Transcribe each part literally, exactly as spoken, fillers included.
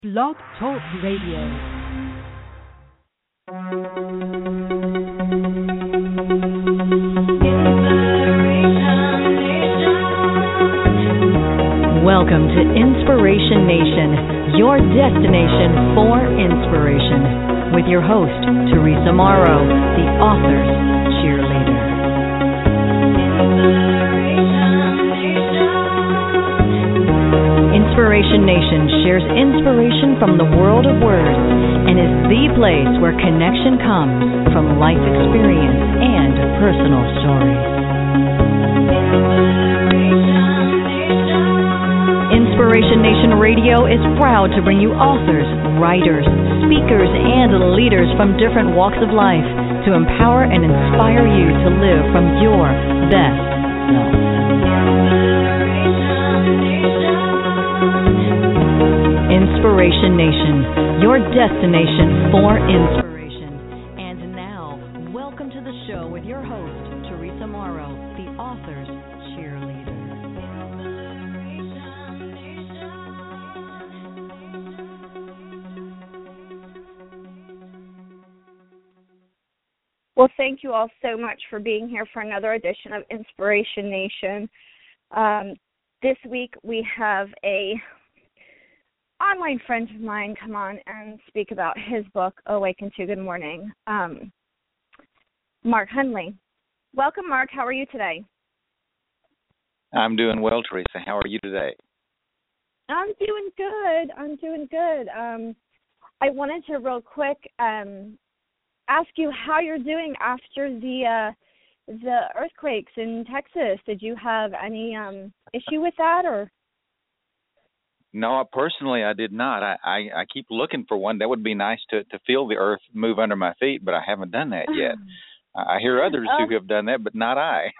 Blog Talk Radio. Welcome to Inspiration Nation, your destination for inspiration, with your host, Teresa Morrow, the author's cheerleader. Inspiration Nation shares inspiration from the world of words and is the place where connection comes from life experience and personal stories. Inspiration Nation Radio is proud to bring you authors, writers, speakers, and leaders from different walks of life to empower and inspire you to live from your best self. Inspiration Nation, your destination for inspiration. And now, welcome to the show with your host, Teresa Morrow, the author's cheerleader. Well, thank you all so much for being here for another edition of Inspiration Nation. Um, this week we have a online friend of mine come on and speak about his book, Awaken to Good Morning, um, Mark Hundley. Welcome, Mark. How are you today? I'm doing well, Teresa. How are you today? I'm doing good. I'm doing good. Um, I wanted to real quick um, ask you how you're doing after the uh, the earthquakes in Texas. Did you have any um, issue with that, or? No, personally, I did not. I, I, I keep looking for one. That would be nice to, to feel the earth move under my feet, but I haven't done that yet. I hear others uh, who have done that, but not I.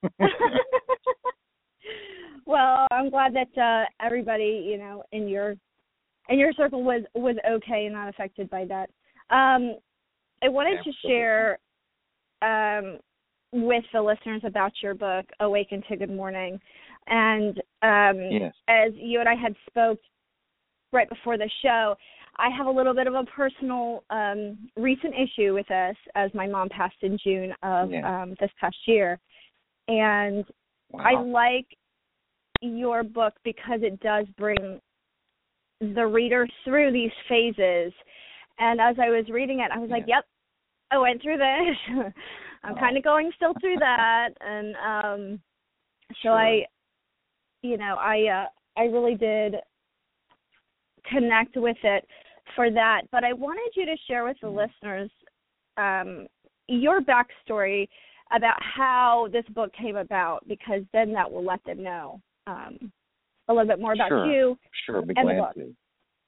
Well, I'm glad that uh, everybody, you know, in your in your circle was, was okay and not affected by that. Um, I wanted Absolutely. to share um, with the listeners about your book, Awaken to Good Morning. And um, yes. as you and I had spoke right before the show, I have a little bit of a personal um, recent issue with this, as my mom passed in June of yes. um, this past year. And wow. I like your book because it does bring the reader through these phases. And as I was reading it, I was yes. like, yep, I went through this. I'm oh. kind of going still through that. And um, so sure. I... You know, I uh, I really did connect with it for that. But I wanted you to share with the listeners um, your backstory about how this book came about, because then that will let them know um, a little bit more about sure. you Sure, be and glad the book. to.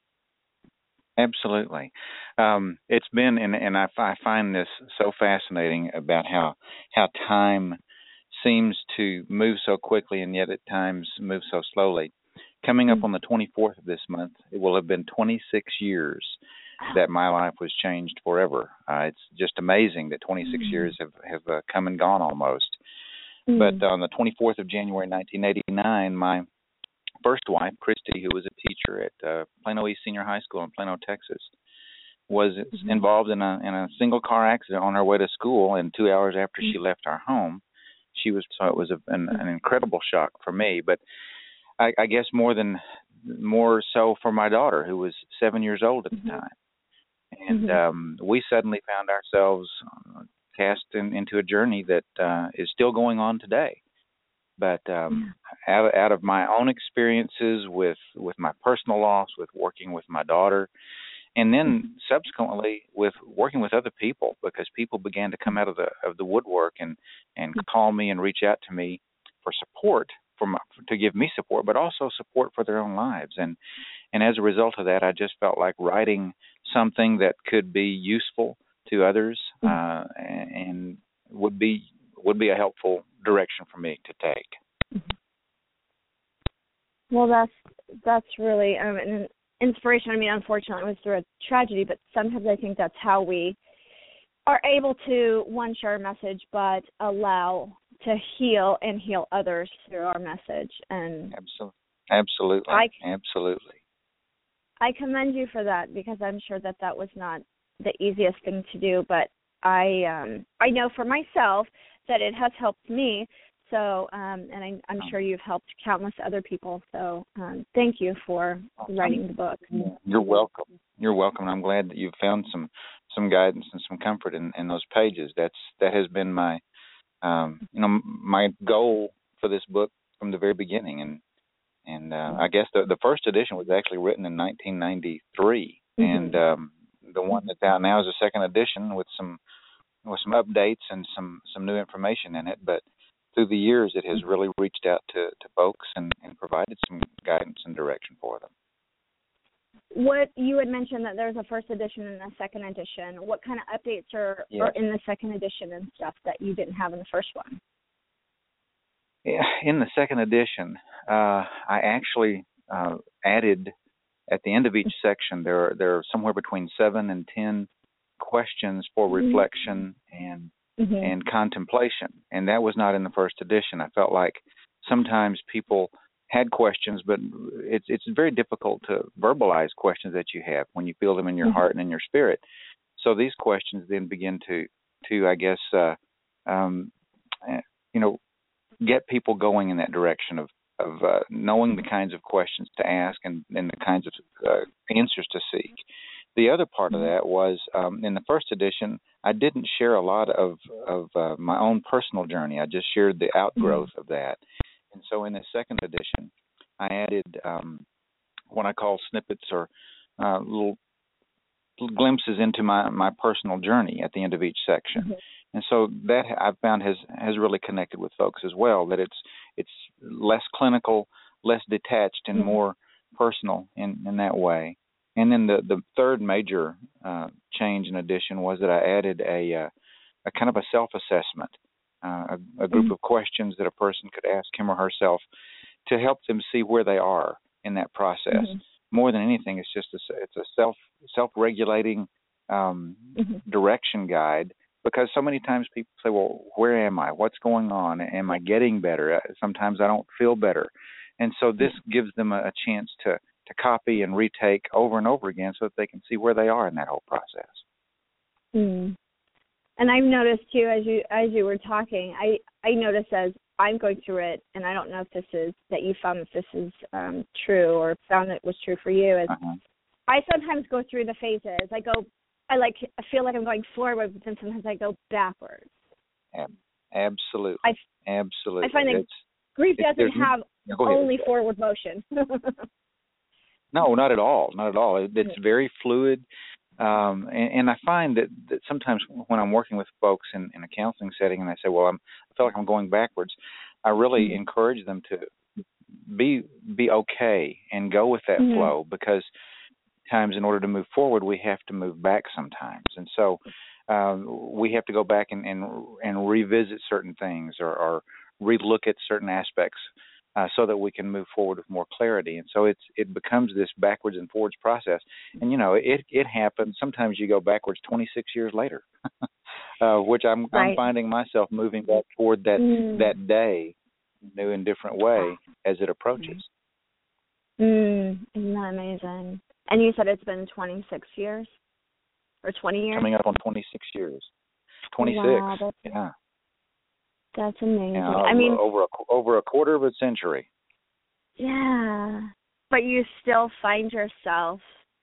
Absolutely. Um, it's been, and, and I, I find this so fascinating about how how time seems to move so quickly and yet at times move so slowly. Coming up on the twenty-fourth of this month, it will have been twenty-six years that my life was changed forever. Uh, it's just amazing that twenty-six mm. years have, have uh, come and gone almost. Mm. But on the twenty-fourth of January, nineteen eighty-nine, my first wife, Christy, who was a teacher at uh, Plano East Senior High School in Plano, Texas, was mm-hmm. involved in a, in a single car accident on her way to school, and two hours after mm. she left our home, She was so it was a, an, an incredible shock for me, but I, I guess more than more so for my daughter, who was seven years old at the mm-hmm. time, and mm-hmm. um, we suddenly found ourselves cast in, into a journey that uh, is still going on today. But um, yeah. out, out of my own experiences with with my personal loss, with working with my daughter, and then mm-hmm. subsequently with working with other people, because people began to come out of the of the woodwork and, and call me and reach out to me for support, for my, to give me support, but also support for their own lives. And and as a result of that, I just felt like writing something that could be useful to others uh, and would be would be a helpful direction for me to take. Well, that's that's really um, an inspiration. I mean, unfortunately, it was through a tragedy, but sometimes I think that's how we are able to, one, share a message, but allow to heal and heal others through our message. And absolutely, absolutely, I, absolutely. I commend you for that, because I'm sure that that was not the easiest thing to do, but I um, I know for myself that it has helped me. So, um, and I, I'm sure you've helped countless other people. So, um, thank you for writing the book. You're welcome. You're welcome. I'm glad that you've found some some guidance and some comfort in, in those pages. That's that has been my um, you know my goal for this book from the very beginning. And and uh, I guess the the first edition was actually written in nineteen ninety-three, mm-hmm. and um, the one that's out now is a second edition with some with some updates and some some new information in it. But through the years, it has really reached out to, to folks and, and provided some guidance and direction for them. What you had mentioned that there's a first edition and a second edition. What kind of updates are, yes. are in the second edition and stuff that you didn't have in the first one? Yeah, in the second edition, uh, I actually uh, added at the end of each section, there are, there are somewhere between seven and ten questions for mm-hmm. reflection and Mm-hmm. and contemplation, and that was not in the first edition. I felt like sometimes people had questions, but it's it's very difficult to verbalize questions that you have when you feel them in your mm-hmm. heart and in your spirit. So these questions then begin to, to I guess, uh, um, you know, get people going in that direction of of uh, knowing the kinds of questions to ask and, and the kinds of uh, answers to seek. The other part of that was um, in the first edition, I didn't share a lot of, of uh, my own personal journey. I just shared the outgrowth of that. And so in the second edition, I added um, what I call snippets or uh, little, little glimpses into my, my personal journey at the end of each section. Mm-hmm. And so that I've found has, has really connected with folks as well, that it's it's less clinical, less detached, and mm-hmm. more personal in, in that way. And then the, the third major uh, change in addition was that I added a, uh, a kind of a self-assessment, uh, a, a group mm-hmm. of questions that a person could ask him or herself to help them see where they are in that process. Mm-hmm. More than anything, it's just a, it's a self self-regulating um, mm-hmm. direction guide, because so many times people say, well, where am I? What's going on? Am I getting better? Sometimes I don't feel better. And so this mm-hmm. gives them a, a chance to to copy and retake over and over again so that they can see where they are in that whole process. Mm. And I've noticed, too, as you as you were talking, I, I noticed as I'm going through it, and I don't know if this is, that you found that this is um, true or found that it was true for you, is uh-huh. I sometimes go through the phases. I go, I like, I feel like I'm going forward, but then sometimes I go backwards. Absolutely. I, Absolutely. I find that it's, grief it's, doesn't have only forward motion. No, not at all. Not at all. It's very fluid. Um, and, and I find that, that sometimes when I'm working with folks in, in a counseling setting and they say, well, I'm, I feel like I'm going backwards, I really mm-hmm. encourage them to be be okay and go with that mm-hmm. flow, because times in order to move forward, we have to move back sometimes. And so um, we have to go back and, and, and revisit certain things or, or relook at certain aspects Uh, so that we can move forward with more clarity. And so it's it becomes this backwards and forwards process. And, you know, it it happens. Sometimes you go backwards twenty-six years later, uh, which I'm, right. I'm finding myself moving back toward that, mm. that day in a new and different way as it approaches. Mm. Isn't that amazing? And you said it's been twenty-six years or twenty years? Coming up on twenty-six years. twenty-six, wow, that's, yeah. That's amazing. Yeah, I mean, over a, over a quarter of a century. Yeah, but you still find yourself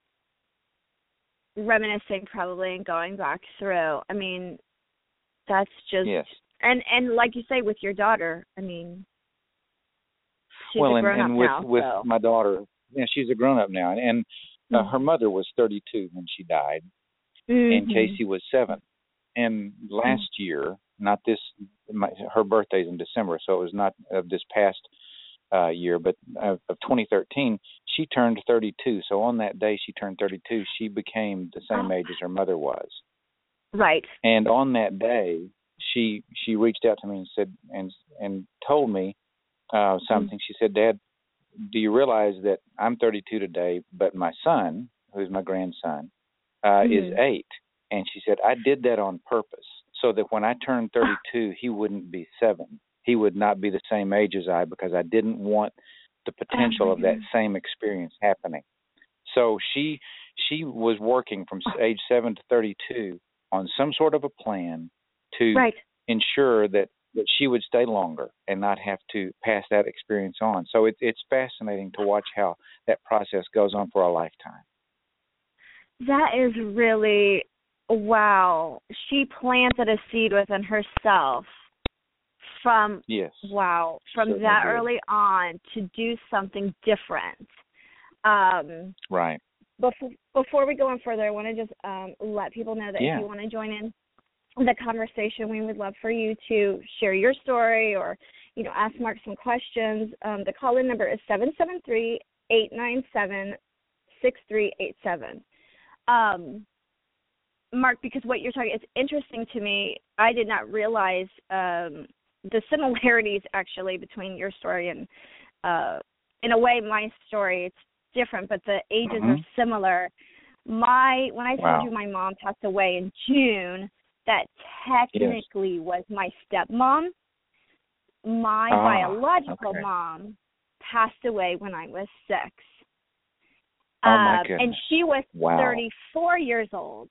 reminiscing probably and going back through. I mean, that's just yes. And and like you say with your daughter, I mean, she's well, a and, grown and up with now, with so. my daughter, yeah, she's a grown up now, and uh, mm-hmm. her mother was thirty-two when she died, mm-hmm. and Casey was seven. And last mm-hmm. year, not this, my, her birthday's in December, so it was not of this past uh, year, but of, of twenty thirteen, she turned thirty-two. So on that day she turned thirty-two, she became the same oh. age as her mother was. Right. And on that day, she she reached out to me and said and and told me uh, something. Mm-hmm. She said, "Dad, do you realize that I'm thirty-two today, but my son, who's my grandson, uh, mm-hmm. is eight?" And she said, I did that on purpose so that when I turned thirty-two, he wouldn't be seven. He would not be the same age as I, because I didn't want the potential oh, of that same experience happening. So she she was working from age seven to thirty-two on some sort of a plan to right. ensure that, that she would stay longer and not have to pass that experience on. So it, it's fascinating to watch how that process goes on for a lifetime. That is really, wow. She planted a seed within herself from, yes. wow, from Certainly that did. early on to do something different. Um, right. Before, before we go on further, I want to just um, let people know that yeah. if you want to join in the conversation, we would love for you to share your story or, you know, ask Mark some questions. Um, the call-in number is seven seven three, eight nine seven, six three eight seven. Um, Mark, because what you're talking, it's interesting to me. I did not realize um, the similarities, actually, between your story and, uh, in a way, my story. It's different, but the ages mm-hmm. are similar. My When I told wow. you my mom passed away in June, that technically yes. was my stepmom. My ah, biological okay. mom passed away when I was six. Oh, my um, goodness. and she was wow. thirty-four years old.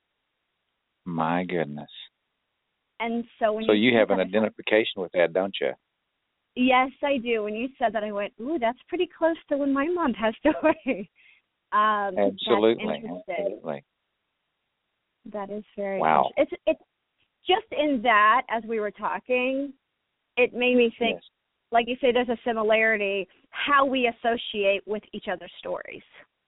My goodness. And so when so you, you have an that, identification with that, don't you? Yes, I do. When you said that, I went, ooh, that's pretty close to when my mom passed away. um, absolutely. Absolutely. That is very wow. It's it's just in that, as we were talking, it made me think, yes. like you say, there's a similarity, how we associate with each other's stories.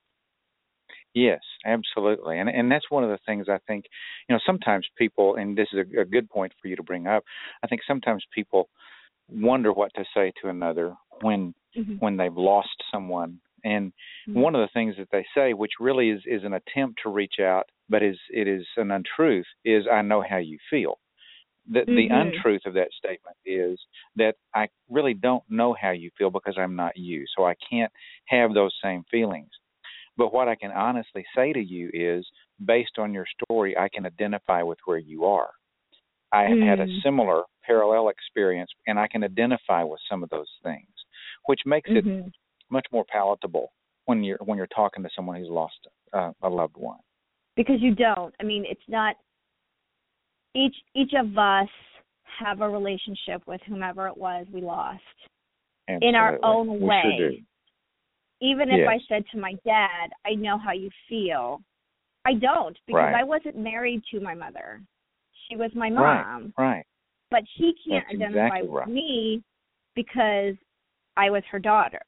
Yes, absolutely. And and that's one of the things I think, you know, sometimes people, and this is a, a good point for you to bring up, I think sometimes people wonder what to say to another when mm-hmm. when they've lost someone. And mm-hmm. one of the things that they say, which really is, is an attempt to reach out, but is it is an untruth, is I know how you feel. The, mm-hmm. the untruth of that statement is that I really don't know how you feel because I'm not you, so I can't have those same feelings. But what I can honestly say to you is, based on your story, I can identify with where you are. I have mm. had a similar parallel experience, and I can identify with some of those things, which makes mm-hmm. it much more palatable when you're when you're talking to someone who's lost uh, a loved one. Because you don't. I mean, it's not each each of us have a relationship with whomever it was we lost. Absolutely. In our own we way. Sure do. Even yes. if I said to my dad, I know how you feel, I don't, because right. I wasn't married to my mother. She was my mom. Right, right. But he can't That's identify exactly with right. me because I was her daughter.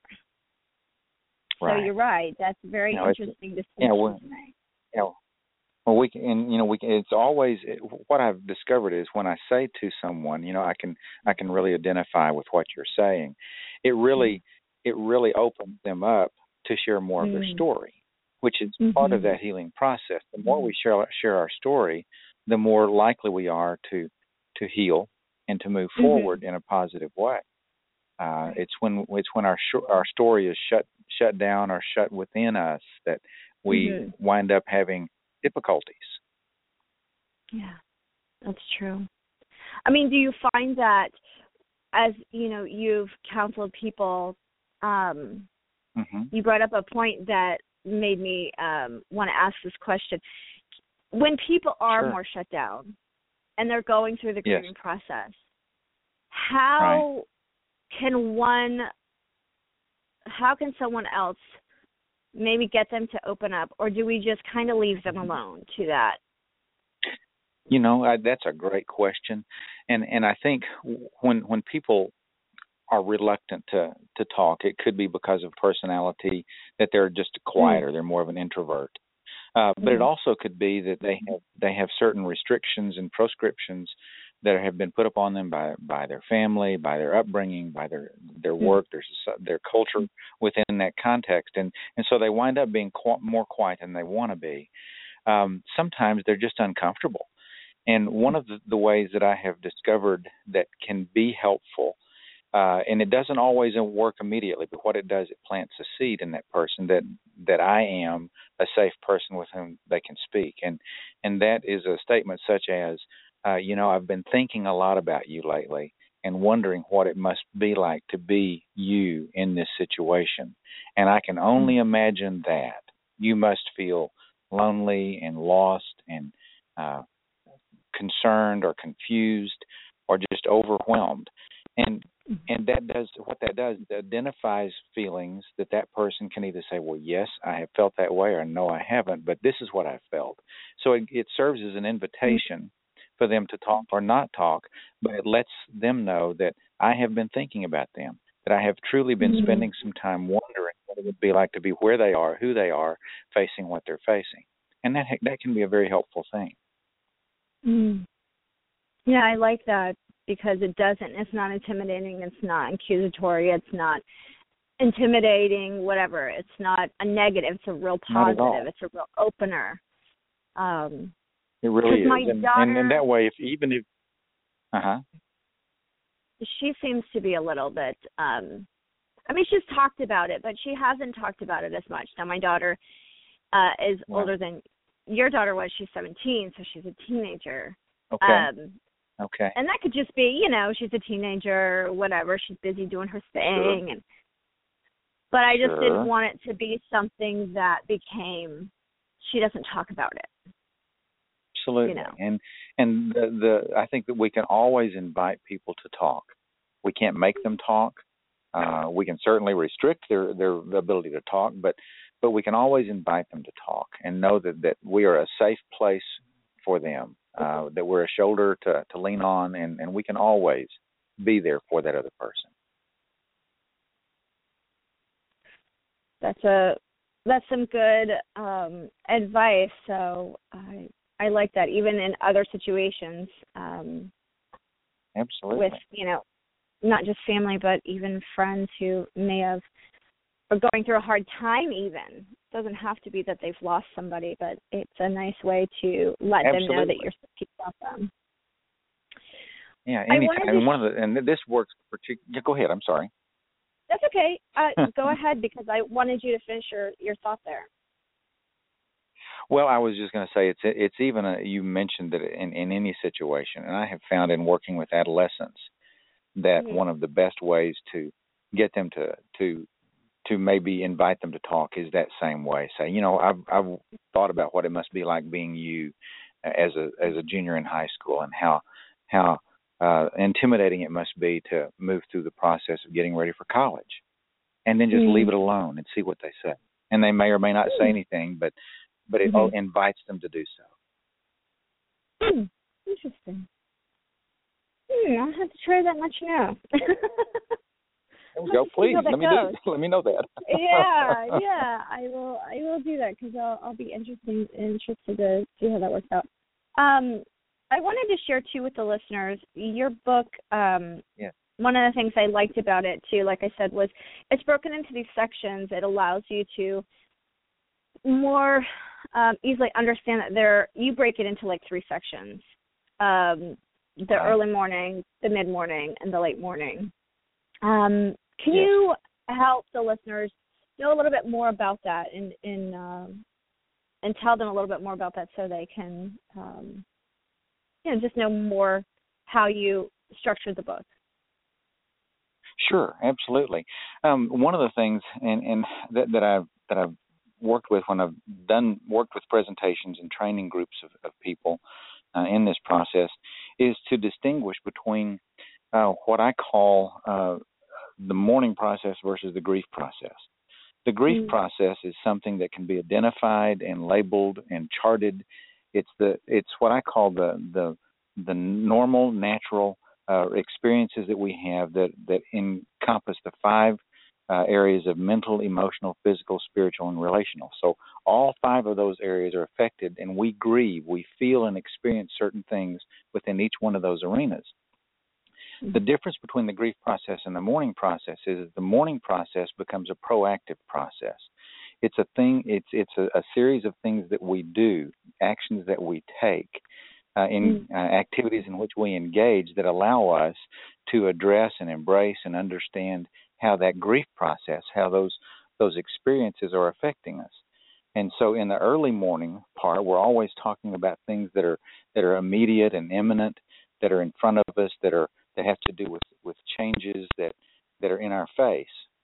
Right. So you're right. That's very no, interesting distinction yeah, well, to make. Yeah, well, we can, and you know, we can, it's always what I've discovered is when I say to someone, you know, I can I can really identify with what you're saying. It really mm-hmm. it really opens them up to share more mm-hmm. of their story, which is mm-hmm. part of that healing process. The more we share share our story, the more likely we are to to heal and to move mm-hmm. forward in a positive way. Uh, it's when it's when our sh- our story is shut shut down or shut within us that we mm-hmm. wind up having difficulties. Yeah, that's true. I mean, do you find that as, you know, you've counseled people, um, mm-hmm. you brought up a point that made me um, want to ask this question. When people are sure. more shut down and they're going through the grieving yes. process, how right. can one, how can someone else maybe get them to open up, or do we just kind of leave them alone to that? You know, I, that's a great question, and and I think when when people are reluctant to to talk, it could be because of personality, that they're just quieter, mm. they're more of an introvert. Uh, but mm. it also could be that they have they have certain restrictions and proscriptions that have been put upon them by, by their family, by their upbringing, by their their work, their their culture within that context, and and so they wind up being qu- more quiet than they want to be. Um, sometimes they're just uncomfortable, and one of the, the ways that I have discovered that can be helpful, uh, and it doesn't always work immediately, but what it does, it plants a seed in that person that that I am a safe person with whom they can speak, and and that is a statement such as, Uh, you know, I've been thinking a lot about you lately and wondering what it must be like to be you in this situation. And I can only imagine that you must feel lonely and lost and uh, concerned or confused or just overwhelmed. And and that does what that does, it identifies feelings that that person can either say, well, yes, I have felt that way, or no, I haven't, but this is what I felt. So it, it serves as an invitation for them to talk or not talk, but it lets them know that I have been thinking about them, that I have truly been mm-hmm. spending some time wondering what it would be like to be where they are, who they are, facing what they're facing. And that that can be a very helpful thing. Mm. Yeah, I like that, because it doesn't, it's not intimidating, it's not accusatory, it's not intimidating, whatever. It's not a negative, it's a real positive, it's a real opener. Um, it really is. My and, daughter, and, and that way, if even if, uh-huh. she seems to be a little bit, um, I mean, she's talked about it, but she hasn't talked about it as much. Now, my daughter uh, is wow. older than your daughter was. She's seventeen, so she's a teenager. Okay. Um, Okay. And that could just be, you know, she's a teenager, whatever. She's busy doing her thing. Sure. And But I just sure. didn't want it to be something that became, she doesn't talk about it. Absolutely. You know? And and the, the I think that we can always invite people to talk. We can't make them talk. Uh, we can certainly restrict their, their ability to talk, but but we can always invite them to talk and know that, that we are a safe place for them. Uh, that we're a shoulder to, to lean on, and, and we can always be there for that other person. That's a that's some good um, advice. So I I like that, even in other situations. Um, Absolutely. With, you know, not just family, but even friends who may have are going through a hard time. Even it doesn't have to be that they've lost somebody, but it's a nice way to let Absolutely. them know that you're thinking about them. Yeah, anytime. And one of the and this works particularly. Yeah, go ahead. I'm sorry. That's okay. Uh, go ahead, because I wanted you to finish your, your thought there. Well, I was just going to say it's it's even a, you mentioned that in, in any situation, and I have found in working with adolescents that mm-hmm. one of the best ways to get them to to to maybe invite them to talk is that same way. Say, you know, I've I've thought about what it must be like being you as a as a junior in high school, and how how uh, intimidating it must be to move through the process of getting ready for college, and then just mm-hmm. leave it alone and see what they say. And they may or may not say anything, but but it mm-hmm. invites them to do so. Hmm. Interesting. Hmm, I'll have to try that much now. There we go. Please let me goes. do. Let me know that. yeah, yeah, I will. I will do that, because I'll, I'll be interested interested to see how that works out. Um, I wanted to share too with the listeners your book. Um, yeah. One of the things I liked about it too, like I said, was it's broken into these sections. It allows you to more um, easily understand that there. You break it into like three sections: um, the right. early morning, the mid morning, and the late morning. Um, can yes. you help the listeners know a little bit more about that, and and, um, and tell them a little bit more about that, so they can, um, you know, just know more how you structured the book? Sure, absolutely. Um, one of the things, and, and that, that I've that I've worked with when I've done worked with presentations and training groups of, of people uh, in this process, is to distinguish between uh, what I call uh, the mourning process versus the grief process. The grief mm-hmm. process is something that can be identified and labeled and charted. It's the it's what I call the the the normal, natural uh, experiences that we have that that encompass the five uh, areas of mental, emotional, physical, spiritual, and relational. So all five of those areas are affected, and we grieve. We feel and experience certain things within each one of those arenas. The difference between the grief process and the mourning process is that the mourning process becomes a proactive process. It's a thing. It's it's a, a series of things that we do, actions that we take, uh, in uh, activities in which we engage that allow us to address and embrace and understand how that grief process, how those those experiences are affecting us. And so, in the early morning part, we're always talking about things that are that are immediate and imminent, that are in front of us, that are that have to do with, with changes that, that are in our face.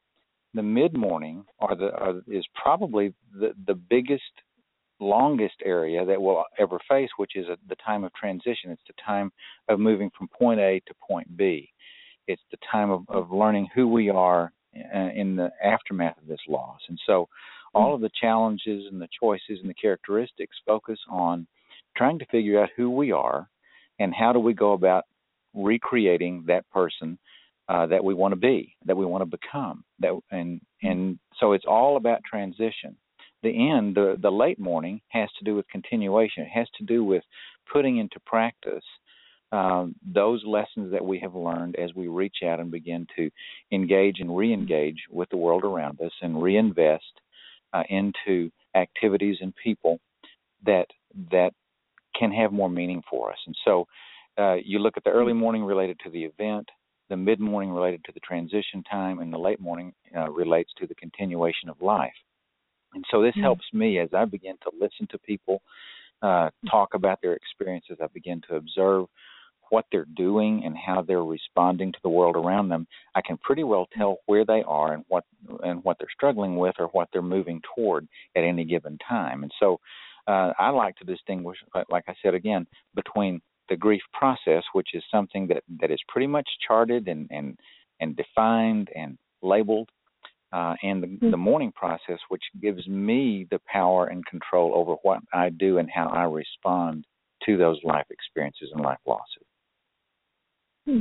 the mid-morning are the are, is probably the, the biggest, longest area that we'll ever face, which is a, the time of transition. It's the time of moving from point A to point B. It's the time of, of learning who we are in the aftermath of this loss. And so all of the challenges and the choices and the characteristics focus on trying to figure out who we are and how do we go about recreating that person uh, that we want to be, that we want to become. That and and so it's all about transition. The end, the, the late morning, has to do with continuation. It has to do with putting into practice um, those lessons that we have learned as we reach out and begin to engage and re-engage with the world around us and reinvest uh, into activities and people that that can have more meaning for us. And so uh, you look at the early morning related to the event, the mid-morning related to the transition time, and the late morning uh, relates to the continuation of life. And so this mm-hmm. helps me as I begin to listen to people uh, talk about their experiences. I begin to observe what they're doing and how they're responding to the world around them. I can pretty well tell where they are and what and what they're struggling with or what they're moving toward at any given time. And so uh, I like to distinguish, like I said again, between the grief process, which is something that, that is pretty much charted and, and, and defined and labeled, Uh, and the, mm-hmm. the mourning process, which gives me the power and control over what I do and how I respond to those life experiences and life losses. Hmm.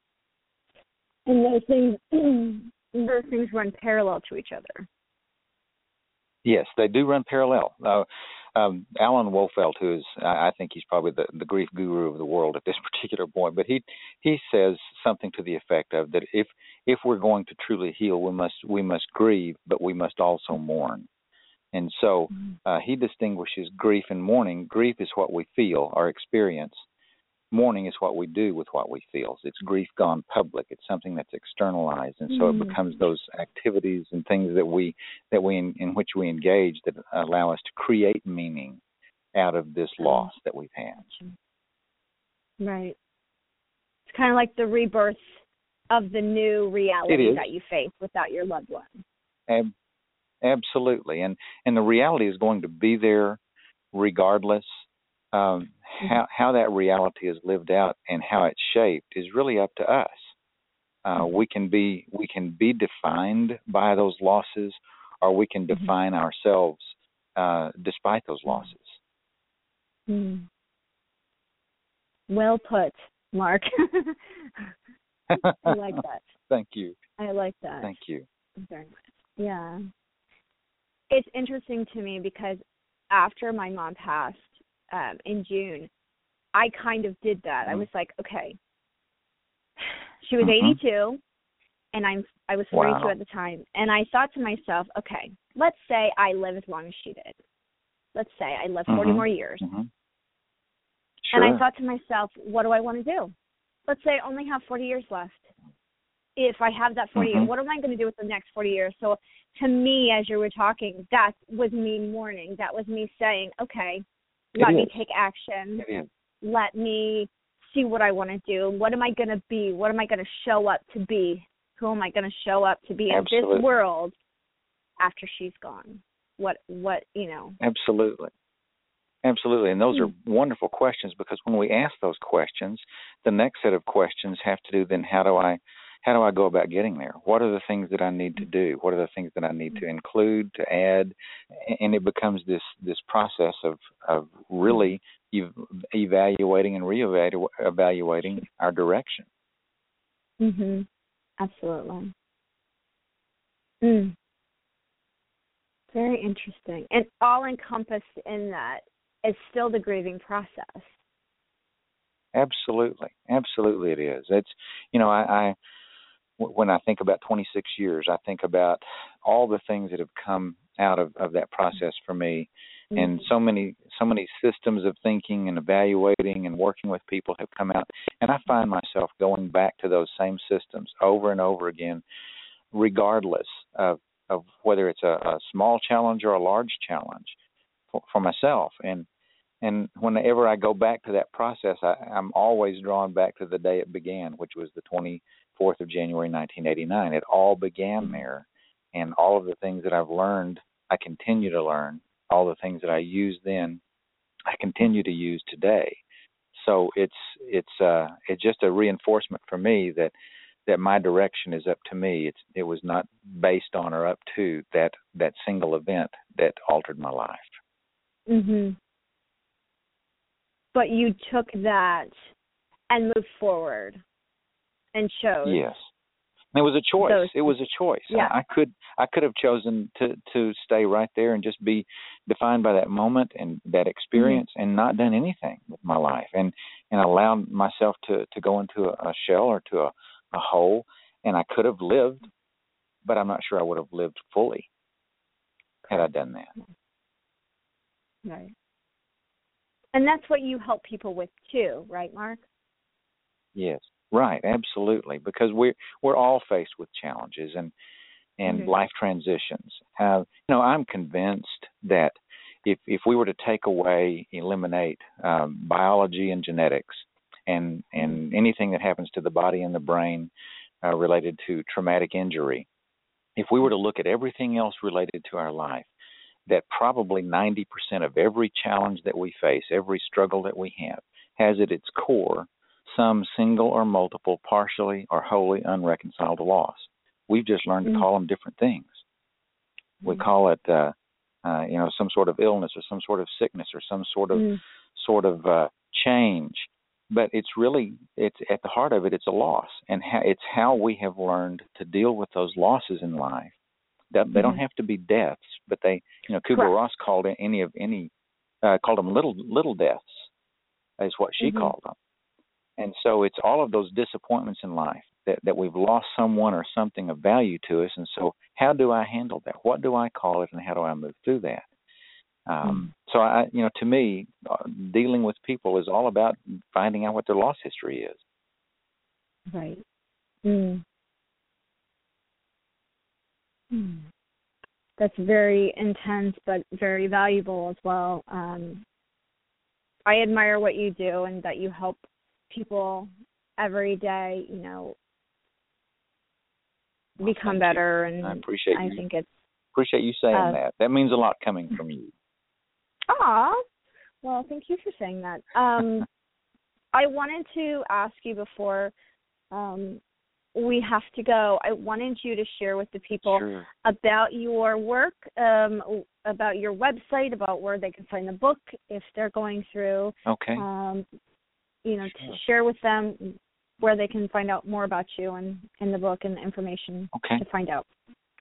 And those things, those things run parallel to each other. Yes, they do run parallel. Uh, um, Alan Wolfelt, who is, I think he's probably the, the grief guru of the world at this particular point, but he he says something to the effect of that if if we're going to truly heal, we must we must grieve, but we must also mourn. And so uh, he distinguishes grief and mourning. Grief is what we feel or experience. Mourning is what we do with what we feel. It's grief gone public. It's something that's externalized, and so it becomes those activities and things that we that we in, in which we engage that allow us to create meaning out of this loss that we've had. Right. It's kind of like the rebirth of the new reality that you face without your loved one. Ab- absolutely, and and the reality is going to be there regardless. Um, how how that reality is lived out and how it's shaped is really up to us. Uh, we can be we can be defined by those losses, or we can define mm-hmm. ourselves uh, despite those losses. Mm. Well put, Mark. I like that. Thank you. I like that. Thank you. Very much. Yeah. It's interesting to me because after my mom passed, Um, in June, I kind of did that. Mm-hmm. I was like, okay, she was mm-hmm. eighty-two, and I'm I was forty-two wow. at the time, and I thought to myself, okay, let's say I live as long as she did. Let's say I live forty mm-hmm. more years, mm-hmm. sure. and I thought to myself, what do I want to do? Let's say I only have forty years left. If I have that forty mm-hmm. years, what am I going to do with the next forty years? So to me, as you were talking, that was me mourning. That was me saying, okay, let me take action. Let me see what I want to do. What am I going to be? What am I going to show up to be? Who am I going to show up to be in this world after she's gone? What, what, you know? Absolutely. Absolutely. And those mm-hmm. are wonderful questions, because when we ask those questions, the next set of questions have to do then how do I how do I go about getting there? What are the things that I need to do? What are the things that I need to include, to add? And it becomes this this process of, of really ev- evaluating and reevaluating our direction. Mm-hmm. Absolutely. Mm. Very interesting. And all encompassed in that is still the grieving process. Absolutely. Absolutely it is. It's, you know, I... I when I think about twenty-six years, I think about all the things that have come out of, of that process for me, mm-hmm. and so many so many systems of thinking and evaluating and working with people have come out, and I find myself going back to those same systems over and over again, regardless of, of whether it's a, a small challenge or a large challenge for, for myself. And and whenever I go back to that process, I, I'm always drawn back to the day it began, which was the twenty-fourth of January, nineteen eighty-nine. It all began there and all of the things that I've learned, I continue to learn. All the things that I used then, I continue to use today. So it's it's uh, it's just a reinforcement for me that that my direction is up to me. It's it was not based on or up to that that single event that altered my life. Mhm. But you took that and moved forward and chose. Yes. And it was a choice. Those, it was a choice. Yeah. I, I could I could have chosen to, to stay right there and just be defined by that moment and that experience mm-hmm. and not done anything with my life and, and allowed myself to, to go into a, a shell or to a, a hole. And I could have lived, but I'm not sure I would have lived fully had I done that. Right. And that's what you help people with too, right, Mark? Yes. Right, absolutely, because we're we're all faced with challenges and and mm-hmm. life transitions. Uh, you know, I'm convinced that if if we were to take away, eliminate um, biology and genetics, and and anything that happens to the body and the brain uh, related to traumatic injury, if we were to look at everything else related to our life, that probably ninety percent of every challenge that we face, every struggle that we have, has at its core some single or multiple, partially or wholly unreconciled loss. We've just learned mm-hmm. to call them different things. Mm-hmm. We call it, uh, uh, you know, some sort of illness or some sort of sickness or some sort of mm-hmm. sort of uh, change. But it's really, it's at the heart of it, it's a loss, and ha- it's how we have learned to deal with those losses in life. That they mm-hmm. don't have to be deaths, but they, you know, Kubler-Ross called it any of any, uh, called them little little deaths, is what she mm-hmm. called them. And so it's all of those disappointments in life that, that we've lost someone or something of value to us. And so how do I handle that? What do I call it, and how do I move through that? Um, mm. So, I, you know, to me, uh, dealing with people is all about finding out what their loss history is. Right. Mm. Mm. That's very intense, but very valuable as well. Um, I admire what you do and that you help people every day, you know, well, become better. You. And I appreciate I you. think it's appreciate you saying uh, that. That means a lot coming from you. Ah, well, thank you for saying that. Um, I wanted to ask you before um, we have to go. I wanted you to share with the people sure. about your work, um, about your website, about where they can find the book if they're going through. Okay. Um, you know, sure. to share with them where they can find out more about you and in the book and the information okay. to find out.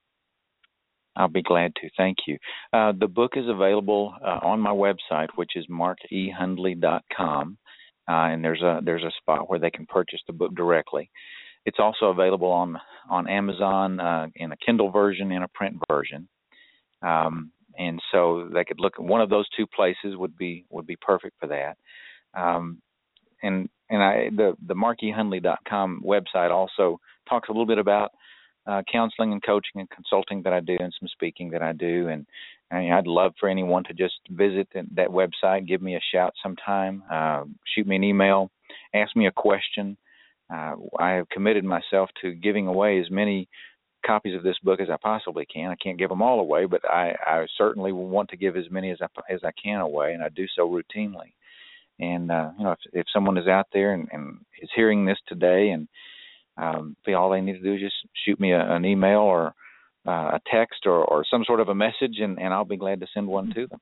I'll be glad to. Thank you. Uh, the book is available uh, on my website, which is mark e hundley dot com, uh, and there's a there's a spot where they can purchase the book directly. It's also available on on Amazon uh, in a Kindle version and a print version, um, and so they could look at one of those two places would be would be perfect for that. Um, And and I the the mark e hundley dot com website also talks a little bit about uh, counseling and coaching and consulting that I do and some speaking that I do. And, and I'd love for anyone to just visit that website, give me a shout sometime, uh, shoot me an email, ask me a question. Uh, I have committed myself to giving away as many copies of this book as I possibly can. I can't give them all away, but I, I certainly want to give as many as I, as I can away, and I do so routinely. And, uh, you know, if, if someone is out there and, and is hearing this today and um, all they need to do is just shoot me a, an email or uh, a text or, or some sort of a message, and, and I'll be glad to send one to them.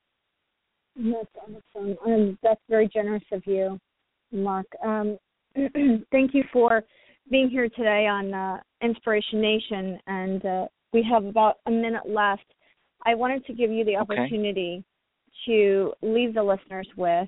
That's awesome. Um, that's very generous of you, Mark. Um, thank you for being here today on uh, Inspiration Nation, and uh, we have about a minute left. I wanted to give you the opportunity okay. to leave the listeners with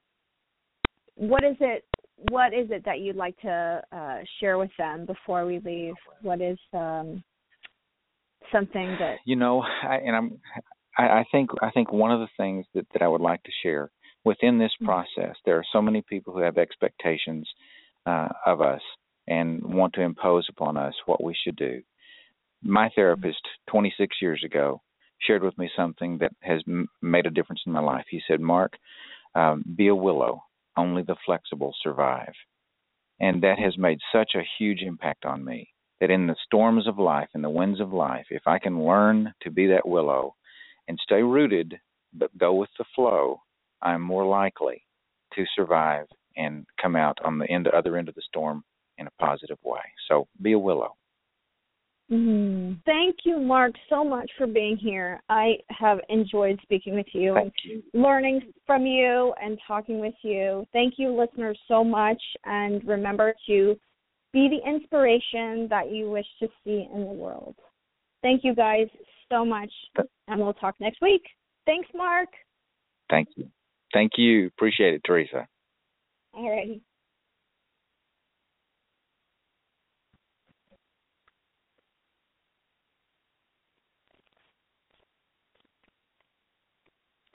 what is it what is it that you'd like to uh, share with them before we leave? What is um, something that you know? I, and I'm I, I think I think one of the things that, that I would like to share within this process, there are so many people who have expectations uh, of us and want to impose upon us what we should do. My therapist, twenty-six years ago, shared with me something that has m- made a difference in my life. He said, "Mark, um, be a willow. Only the flexible survive." And that has made such a huge impact on me. that in the storms of life, in the winds of life, if I can learn to be that willow and stay rooted but go with the flow, I'm more likely to survive and come out on the end, other end of the storm in a positive way. So be a willow. Mm-hmm. Thank you, Mark, so much for being here. I have enjoyed speaking with you Thank and you. learning from you and talking with you. Thank you, listeners, so much. And remember to be the inspiration that you wish to see in the world. Thank you guys so much, and we'll talk next week. Thanks, Mark. Thank you. Thank you. Appreciate it, Teresa. All righty.